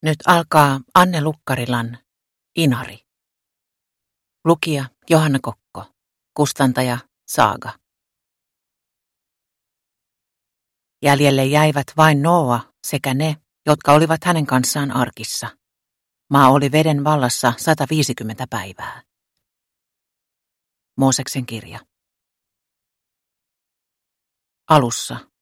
Nyt alkaa Anne Lukkarilan Inari. Lukija Johanna Kokko. Kustantaja Saaga. Jäljelle jäivät vain Nooa sekä ne, jotka olivat hänen kanssaan arkissa. Maa oli veden vallassa 150 päivää. Mooseksen kirja. Alussa.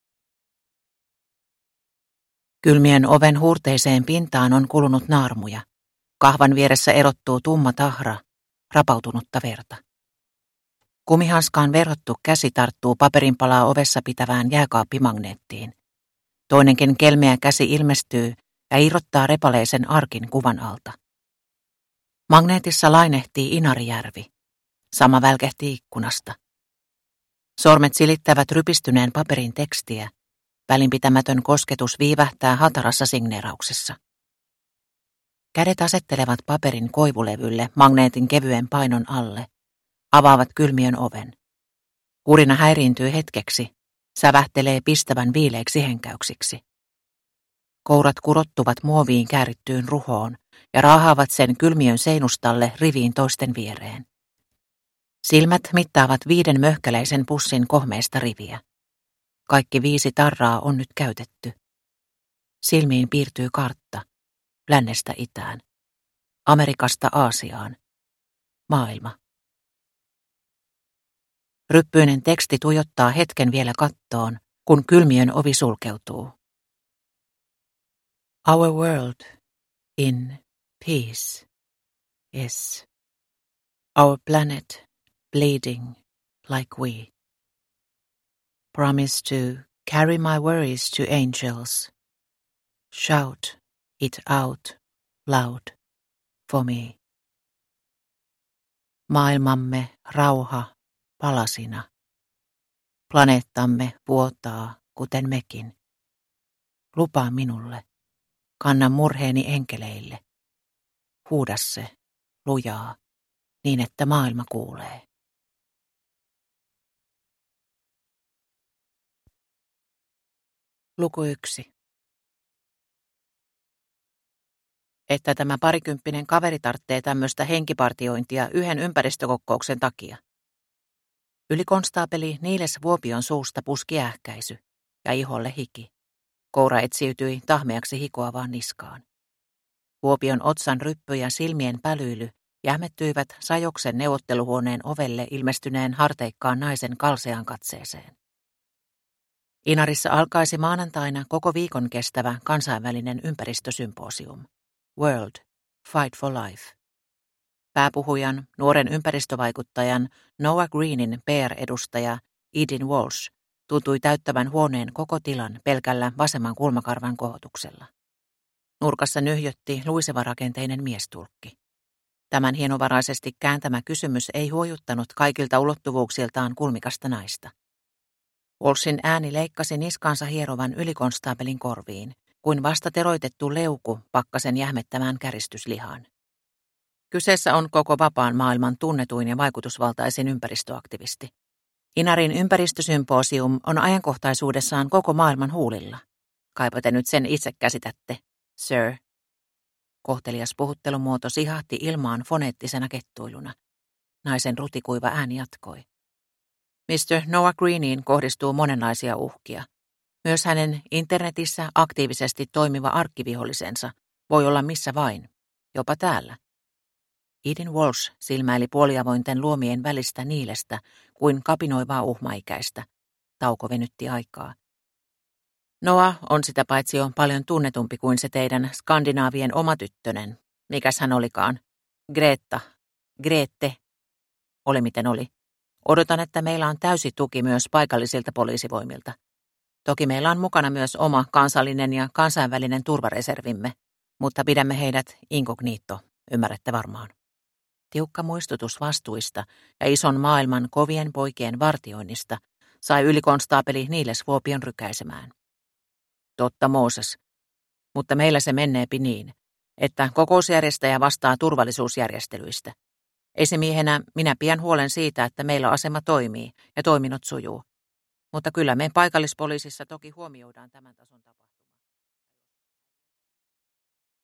Kylmien oven huurteiseen pintaan on kulunut naarmuja. Kahvan vieressä erottuu tumma tahra, rapautunutta verta. Kumihanskaan verhottu käsi tarttuu paperinpalaa ovessa pitävään jääkaappimagneettiin. Toinenkin kelmeä käsi ilmestyy ja irrottaa repaleisen arkin kuvan alta. Magneetissa lainehtii Inarijärvi. Sama välkehti ikkunasta. Sormet silittävät rypistyneen paperin tekstiä. Välinpitämätön kosketus viivähtää hatarassa signeerauksessa. Kädet asettelevat paperin koivulevylle magneetin kevyen painon alle. Avaavat kylmiön oven. Kurina häiriintyy hetkeksi. Sävähtelee pistävän viileiksi henkäyksiksi. Kourat kurottuvat muoviin käärittyyn ruhoon ja raahaavat sen kylmiön seinustalle riviin toisten viereen. Silmät mittaavat 5 möhkäläisen pussin kohmeista riviä. Kaikki 5 tarraa on nyt käytetty. Silmiin piirtyy kartta. Lännestä itään. Amerikasta Aasiaan. Maailma. Ryppyinen teksti tuijottaa hetken vielä kattoon, kun kylmiön ovi sulkeutuu. Our world in peace is our planet bleeding like we. Promise to carry my worries to angels. Shout it out loud for me. Maailmamme rauha palasina. Planeettamme vuotaa kuten mekin. Lupaa minulle. Kanna murheeni enkeleille. Huuda se lujaa niin, että maailma kuulee. Luku 1. Että tämä parikymppinen kaveri tarvitsee tämmöistä henkipartiointia yhden ympäristökokouksen takia. Ylikonstaapeli Niiles Vuopion suusta puski ähkäisy ja iholle hiki. Koura etsiytyi tahmeaksi hikoavaan niskaan. Vuopion otsan ryppy ja silmien pälyily jähmettyivät Sajoksen neuvotteluhuoneen ovelle ilmestyneen harteikkaan naisen kalseaan katseeseen. Inarissa alkaisi maanantaina koko viikon kestävä kansainvälinen ympäristösymposium. World Fight for Life. Pääpuhujan, nuoren ympäristövaikuttajan Noah Greenin PR-edustaja Edin Walsh tuntui täyttävän huoneen koko tilan pelkällä vasemman kulmakarvan kohotuksella. Nurkassa nyhjötti luiseva rakenteinen miestulkki. Tämän hienovaraisesti kääntämä kysymys ei huojuttanut kaikilta ulottuvuuksiltaan kulmikasta naista. Walshin ääni leikkasi niskansa hierovan ylikonstaapelin korviin, kuin vasta teroitettu leuku pakkasen jähmettämään käristyslihaan. Kyseessä on koko vapaan maailman tunnetuin ja vaikutusvaltaisin ympäristöaktivisti. Inarin ympäristösymposium on ajankohtaisuudessaan koko maailman huulilla. Kaipa te nyt sen itse käsitätte, sir. Kohtelias puhuttelumuoto sihahti ilmaan foneettisena kettuiluna. Naisen rutikuiva ääni jatkoi. Mr. Noah Greeniin kohdistuu monenlaisia uhkia. Myös hänen internetissä aktiivisesti toimiva arkkivihollisensa voi olla missä vain, jopa täällä. Edin Walsh silmäili puoliavointen luomien välistä Niilestä kuin kapinoivaa uhmaikäistä. Tauko venytti aikaa. Noah on sitä paitsi jo paljon tunnetumpi kuin se teidän Skandinaavien oma tyttönen. Mikäs hän olikaan? Grete. Oli miten oli. Odotan, että meillä on täysi tuki myös paikallisilta poliisivoimilta. Toki meillä on mukana myös oma kansallinen ja kansainvälinen turvareservimme, mutta pidämme heidät inkognito, ymmärrätte varmaan. Tiukka muistutus vastuista ja ison maailman kovien poikien vartioinnista sai ylikonstaapeli Niiles Vuopion rykäisemään. Totta Mooses, mutta meillä se menneepi niin, että kokousjärjestäjä vastaa turvallisuusjärjestelyistä. Esimiehenä minä pidän huolen siitä, että meillä asema toimii ja toiminnot sujuu. Mutta kyllä me paikallispoliisissa toki huomioidaan tämän tason tapahtumat.